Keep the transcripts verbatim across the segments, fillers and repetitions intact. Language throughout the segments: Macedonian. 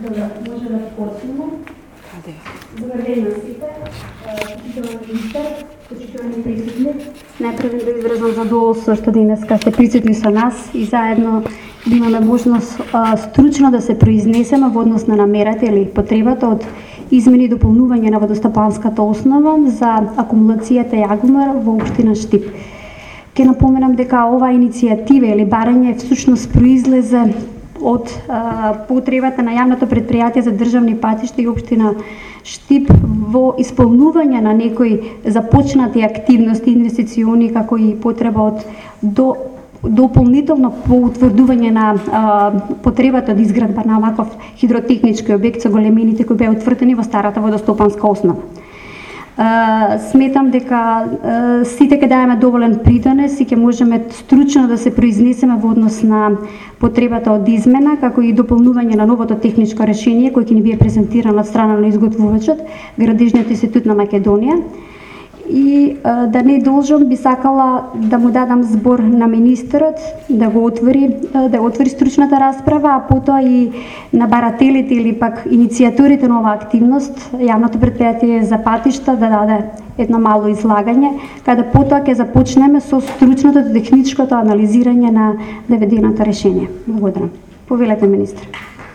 да може да почнемо. Добар ден на сите, почитувани министер, почитувани присутни. Најпрв да изразам задоволство што денеска сте присутни со нас и заедно да имаме можност а, стручно да се произнесеме во однос на намерата или потребата од измени и дополнување на водостопанската основа за акумулацијата Јагомар во општина Штип. Ке напоменам дека оваа иницијатива или барање всушност произлезе од а, потребата на јавното предпријатие за државни патишта и општина Штип во исполнување на некои започнати активности инвестициони, како и потреба од до дополнително поутврдување на а, потребата од изградба на ваков хидротехнички објект со големините кои беа утврдени во старата водостопанска основа. Uh, сметам дека uh, сите ќе даеме доволен придонес и ќе можеме стручно да се произнесеме во однос на потребата од измена, како и дополнување на новото техничко решение кој ќе ни биде презентирано од страна на изготвувачот, Градежниот институт на Македонија. И uh, да не должам, би сакала да му дадам збор на министерот да го отвори, uh, да отвори стручната расправа, а потоа и на барателите или пак иницијаторите на оваа активност, јавното предпријатие за патишта да даде едно мало излагање, каде потоа ќе започнеме со стручното техничкото анализирање на наведеното решение. Благодарам. Повелете, министр.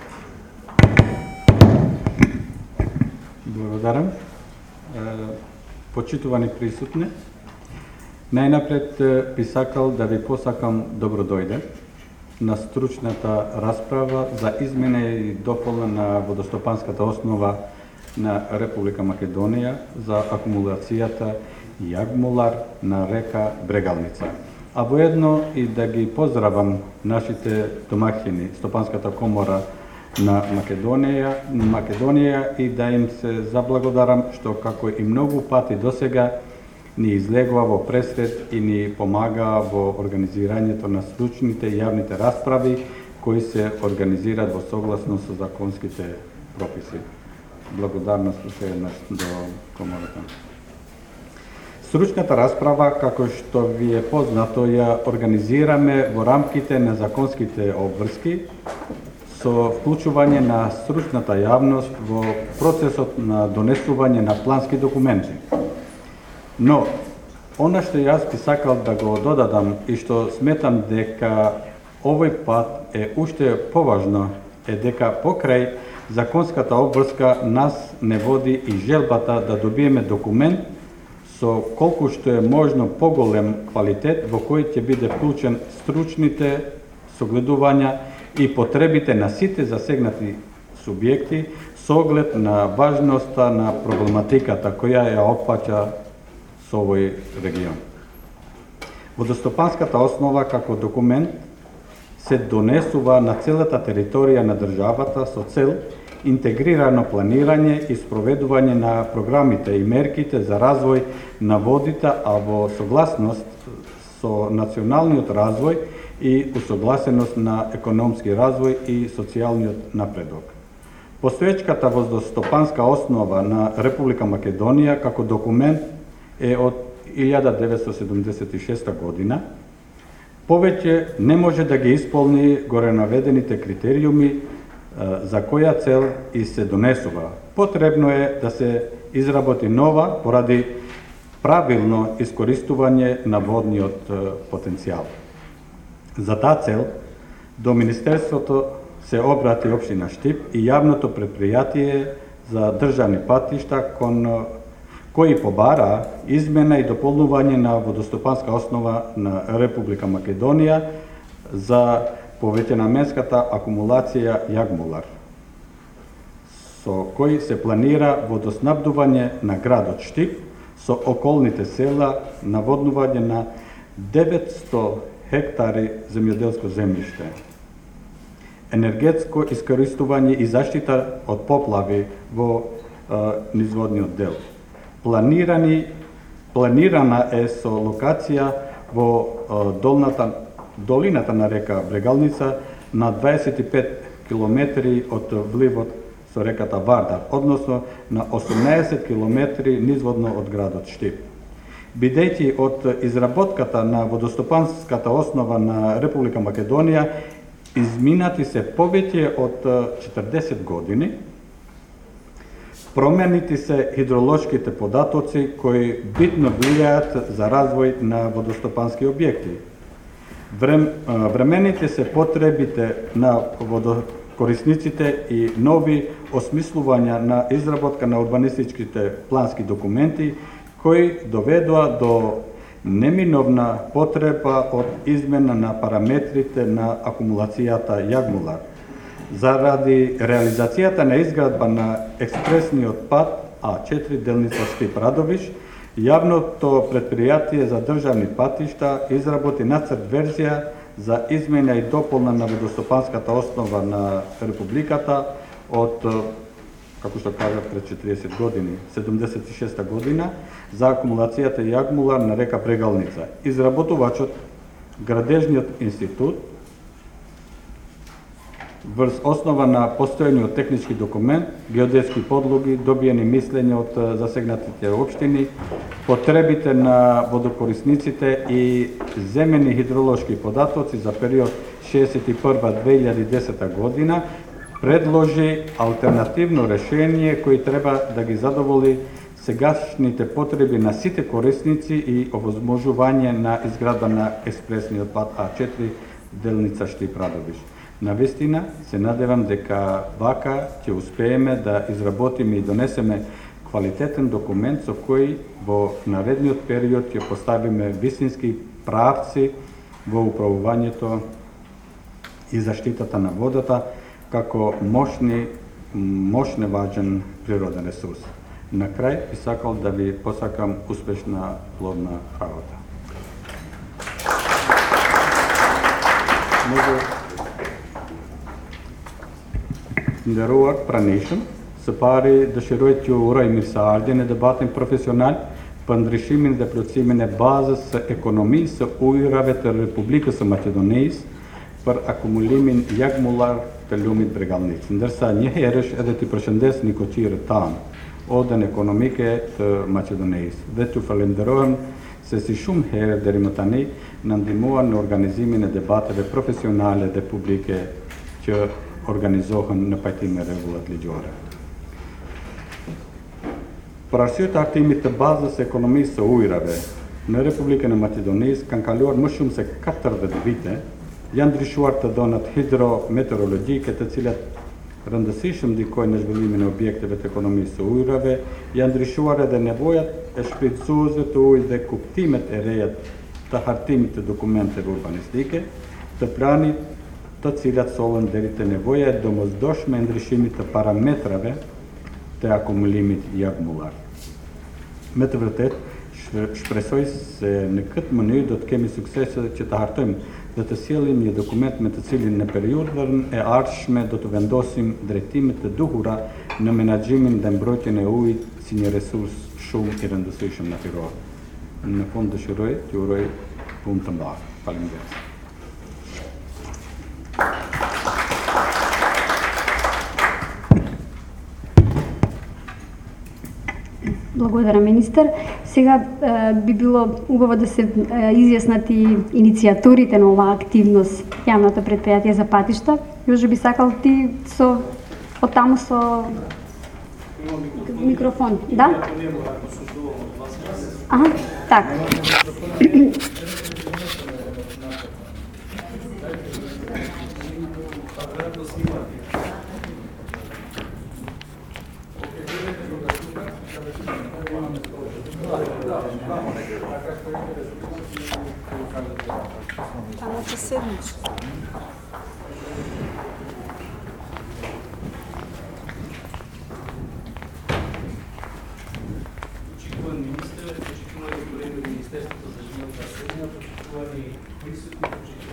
Благодарам. Почитувани присутни, најнапред би сакал да ви посакам добро дојде на стручната расправа за измена и допълна на водостопанската основа на Република Македонија за акумулацијата Јагмулар на река Брегалница. А воедно и да ги поздравам нашите домаќини, Стопанската комора на Македонија, Македонија и да им се заблагодарам што како и многу пати досега ни излегува во пресред и ни помага во организирањето на стручните и јавните расправи кои се организираат во согласно со законските прописи. Благодарност уште еднаш до комората. Стручната расправа, како што ви е познато, ја организираме во рамките на законските обврски со вклучување на стручната јавност во процесот на донесување на плански документи. Но, она што јас би сакал да го додадам и што сметам дека овој пат е уште поважно е дека покрај законската обврска нас не води и желбата да добиеме документ со колку што е можно поголем квалитет во кој ќе биде вклучен стручните согледувања и потребите на сите засегнати субјекти со оглед на важноста на проблематиката која ја опфаќа со овој регион. Водостопанската основа како документ се донесува на целата територија на државата со цел интегрирано планирање и спроведување на програмите и мерките за развој на водите, а во согласност со националниот развој и усогласеност на економски развој и социјалниот напредок. Постоечката водостопанска основа на Република Македонија како документ е од илјада деветстотини седумдесет и шеста година. Повеќе не може да ги исполни горенаведените критериуми за која цел и се донесува. Потребно е да се изработи нова поради правилно искористување на водниот потенцијал. За таа цел, до Министерството се обрати општина Штип и јавното предпријатие за државни патишта кон кои побара измена и дополнување на водостопанска основа на Република Македонија за повеќенаменската акумулација Јагмулар, со кој се планира водоснабдување на градот Штип со околните села, наводнување на деветсто хектари земјоделско земјиште, енергетско искористување и заштита од поплави во е, низводниот дел. Планирани, планирана е со локација во е, долната, долината на река Брегалница на дваесет и пет километри од вливот со реката Вардар, односно на осумнаесет километри низводно од градот Штип. Бидејќи од изработката на водостопанската основа на Република Македонија изминати се повеќе од четрдесет години, променити се хидролошките податоци кои битно влијаат за развој на водостопански објекти. Врем, времените се потребите на водокорисниците и нови осмислувања на изработка на урбанистичките плански документи кои доведоа до неминовна потреба од измена на параметрите на акумулацијата Јагмулар. Заради реализацијата на изградба на експресниот пат А четири делница Штип Радовиш, јавното предпријатие за државни патишта изработи нацрт верзија за измена и дополна на водостопанската основа на Републиката од, како што кажа, пред четириесет години, седумдесет и шеста година, за акумулацијата Јагмулар на река Прегалница. Изработувачот, Градежниот институт, врз основа на постојниот технички документ, геодетски подлоги, добиени мислења од засегнатите општини, потребите на водокорисниците и земени хидролошки податоци за период шеесет и прва до две илјади и десета година, предложи алтернативно решение кој треба да ги задоволи сегашните потреби на сите корисници и овозможување на изградба на експресниот пат А четири делница Штип Радовиш. Навистина се надевам дека вака ќе успееме да изработиме и донесеме квалитетен документ со кој во наредниот период ќе поставиме вистински правци во управувањето и заштитата на водата како мощни, мощне важен природен ресурс. На крај би сакал да ви посакам успешна плодна работа. Nderuar pranishëm, së pari dëshiroj t'ju uroj mirëseardhje në debatin profesional për ndryshimin dhe plotësimin e bazës së ekonomisë së ujrave të Republikës së Maqedonisë për akumulimin Јагмулар të lumit Bregalnic, ndërsa njëherësh edhe t'i përshëndes një koqirët tanë, odën ekonomike të Maqedonisë, dhe t'ju falenderojmë se si shumë herë deri më tani në ndihmuan në organizimin e debateve profesionale dhe publike që organizohen në pajtim me rregullat ligjore. Për arsye të hartimit të bazës së ekonomisë së ujrave në Republikën e Maqedonisë kanë kaluar më shumë se katërdhjetë vite, janë ndryshuar të dhënat hidrometeorologjike të cilat rëndësishëm ndikojnë në zhvillimin e objekteve të ekonomisë së ujrave, janë ndryshuar edhe nevojat e shfrytëzuesve të ujit dhe kuptimet e reja të hartimit të dokumenteve urbanistike, të planit të cilat sollën deri te nevoja e domosdoshme e ndryshimit të parametrave të akumulimit Јагмулар. Me të vërtet, shpresoj se në këtë mënyrë do të kemi suksese që të hartojmë dhe të sjellim një dokument me të cilin në periudhën e ardhshme do të vendosim drejtimet të duhura në menaxhimin dhe mbrojtjen e ujit si një resurs shumë i rëndësishëm natyror. Në fund dëshiroj t'ju uroj punë të mbarë. Faleminderit. Благодаря, министер. Сега е, би било убаво да се е, изјаснат и иницијаторите на оваа активност, јавното предпријатие за патишта. Јоже би сакал ти со од таму со микрофон. Да? Аха, така. Ама ќе седнеш. Почитувани министри, почитувани колеги од Министерството за животна средина, почитувани присутни,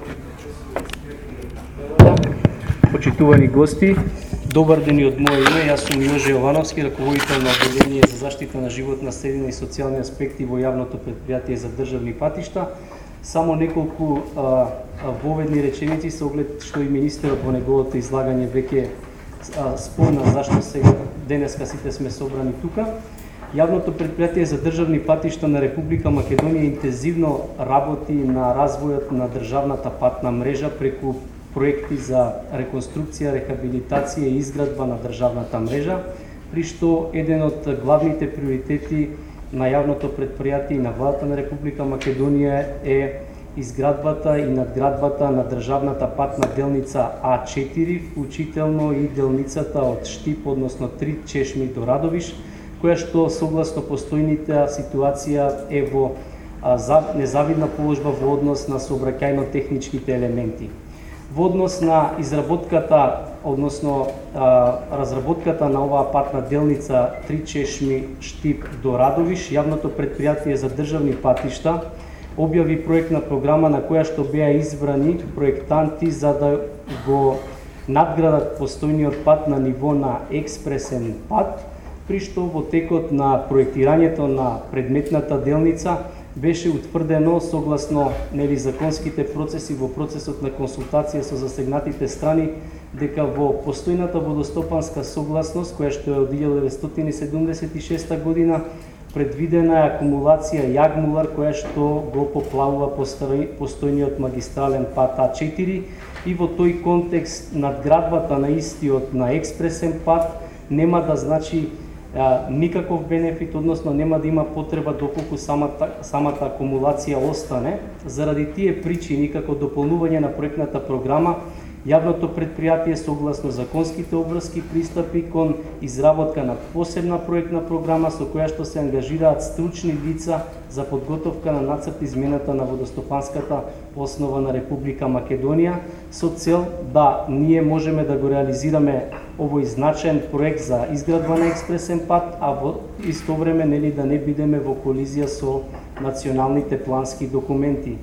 почитувани почитувани гости, добар ден и од моје име. Јас сум Јоже Јовановски, раководител на одделение за заштита на животна средина и социјални аспекти во јавното предпријатие за државни патишта. Само неколку а, а, воведни реченици со оглед што и министерот во неговото излагање веќе спомна зашто сега денеска сите сме собрани тука. Јавното предпријатие за државни патишта на Република Македонија интензивно работи на развојот на државната патна мрежа преку проекти за реконструкција, рехабилитација и изградба на државната мрежа, при што еден од главните приоритети на јавното предпријатие и на владата на Република Македонија е изградбата и надградбата на државната патна делница А четири, вклучително и делницата од Штип, односно Три Чешми до Радовиш, која што согласно постојните ситуација е во незавидна положба во однос на сообраќајно-техничките елементи. Во однос на изработката, односно а, разработката на оваа патна делница Три Чешми Штип до Радовиш, јавното предпријатие за државни патишта објави проектна програма на која што беа избрани проектанти за да го надградат постојниот пат на ниво на експресен пат, при што во текот на проектирањето на предметната делница беше утврдено согласно нели законските процеси во процесот на консултација со засегнатите страни дека во постојната водостопанска согласност која што е од илјада деветстотини седумдесет и шеста година предвидена е акумулација Јагмулар која што го поплавува постојниот магистрален пат А четири и во тој контекст надградбата на истиот на експресен пат нема да значи а, никаков бенефит, односно нема да има потреба доколку самата, самата акумулација остане. Заради тие причини, како дополнување на проектната програма, јавното предпријатие согласно законските обврски пристапи кон изработка на посебна проектна програма со која што се ангажираат стручни лица за подготовка на нацрт измената на водостопанската основа на Република Македонија со цел да ние можеме да го реализираме овој значаен проект за изградба на експресен пат, а во исто време нели да не бидеме во колизија со националните плански документи.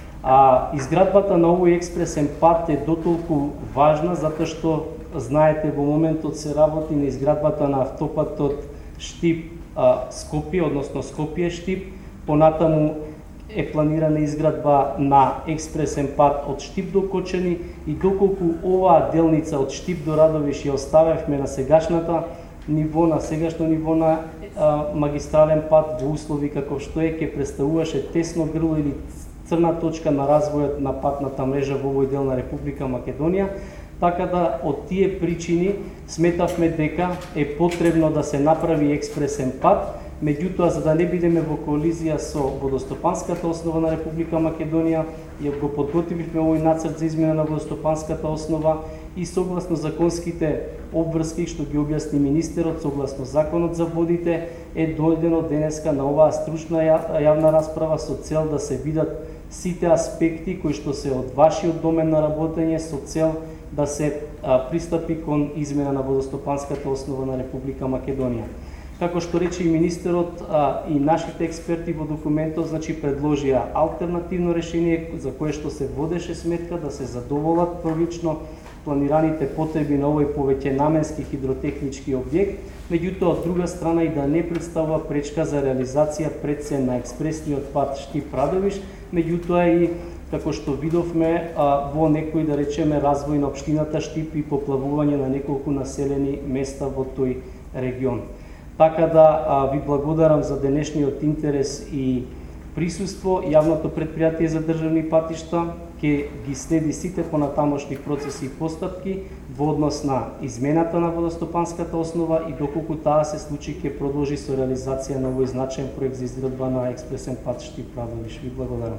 А изградбата на овој експресен пат е дотолку важна затоа што знаете во моментот се работи на изградбата на автопатот Штип Скопје, односно Скопје Штип, понатаму е планирана изградба на експресен пат од Штип до Кочани и доколку оваа делница од Штип до Радовиш ја оставевме на сегашната ниво, на сегашно ниво на а, магистрален пат во услови како што е ќе представуваше тесно грло или црна точка на развојот на патната мрежа во овој дел на Република Македонија, така да од тие причини сметавме дека е потребно да се направи експресен пат, меѓутоа за да не бидеме во коализија со водостопанската основа на Република Македонија, ја го подготвивме овој нацрт за измена на водостопанската основа и согласно законските обврски што ги објасни министерот, согласно законот за водите, е дојдено денеска на оваа стручна јавна расправа со цел да се видат сите аспекти кои што се од вашиот домен на работење со цел да се а, пристапи кон измена на водостопанската основа на Република Македонија. Како што рече и министерот, а, и нашите експерти во документот значи предложија алтернативно решение за кое што се водеше сметка да се задоволат првично планираните потреби на овој повеќе наменски хидротехнички објект, меѓутоа од друга страна и да не представува пречка за реализација пред се на експресниот пат Штип-Радовиш, меѓутоа и како што видовме а, во некој да речеме развој на општината Штип и поплавување на неколку населени места во тој регион. Така да а, ви благодарам за денешниот интерес и присуство. Јавното предпријатие за државни патишта ќе ги следи сите понатамошни процеси и постапки во однос на измената на водостопанската основа и доколку таа се случи ќе продолжи со реализација на овој значаен проект за изградба на експресен пат Штип-Радовиш. Ви благодарам.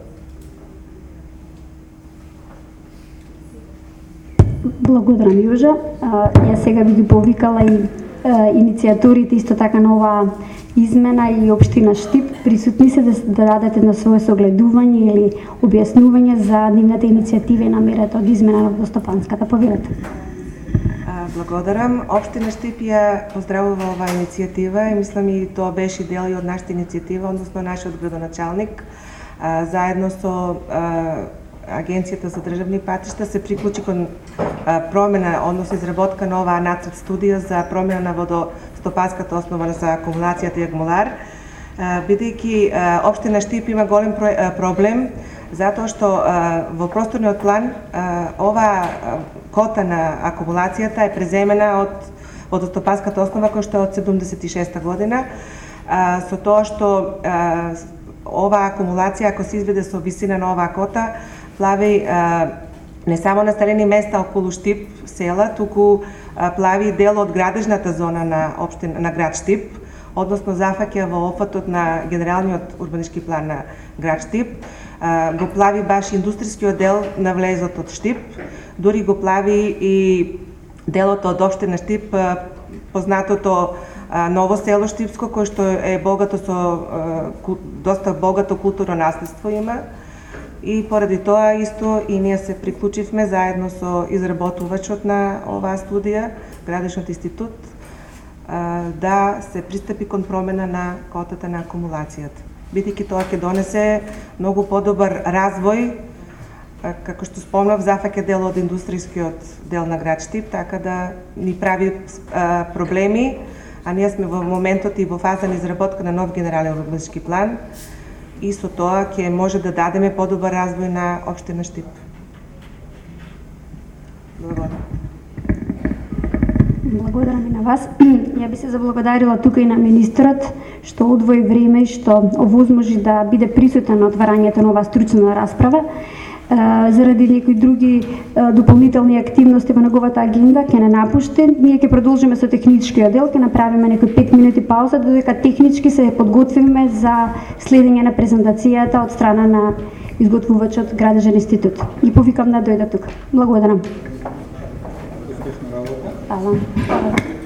Благодарам, Јужа. Ја сега би ги повикала и иницијаторите исто така на оваа измена и општина Штип. Присутни се да, да дадете на своје согледување или објаснување за нивната иницијатива и намерата од измена на водостопанската. Повелете. Благодарам. Општина Штип ја поздравува оваа иницијатива и мислам и тоа беше дел и од нашата иницијатива, односно нашиот градоначалник заедно со Агенцијата за државни патишта се приклучи кон промена, односно изработка на оваа нацрт студија за промена на водостопанската основа за акумулацијата Јагмулар, бидејќи општина Штип има голем проблем затоа што во просторниот план оваа кота на акумулацијата е преземена од водостопанската основа која што е од седумдесет и шеста година, со тоа што оваа акумулација ако се изведе со висина на оваа кота плави не само населени места околу Штип, села, туку плави дел од градежната зона на општина на град Штип, односно зафаќа во опфатот на генералниот урбанички план на град Штип, го плави баш индустријскиот дел на влезот од Штип, дури го плави и делото од општина Штип, познатото ново село Штипско, кое што е богато со доста богато културно наследство има. И поради тоа исто и ние се приклучивме заедно со изработувачот на оваа студија, Градишниот институт, да се пристапи кон промена на котата на акумулацијата. Бидејќи тоа ќе донесе многу подобар развој, како што спомнав, зафаќа дел од индустријскиот дел на град Штип, така да ни прави а, проблеми, а ние сме во моментот и во фаза на изработка на нов генерален урбанички план и со тоа ќе може да дадеме подобар развој на општина Штип. Благодарам. Благодарам и на вас. Ја би се заблагодарила тука и на министрот што одвои време и што овозможи да биде присутен на отварањето на оваа стручна расправа. Заради некои други дополнителни активности во неговата агенда ќе не напушти. Ние ќе продолжиме со техничкиот дел, ќе направиме некои пет минути пауза додека технички се подготвиме за следење на презентацијата од страна на изготвувачот Градежен институт. Ги повикам да дојдат тука. Благодарам. Hvala. Hvala.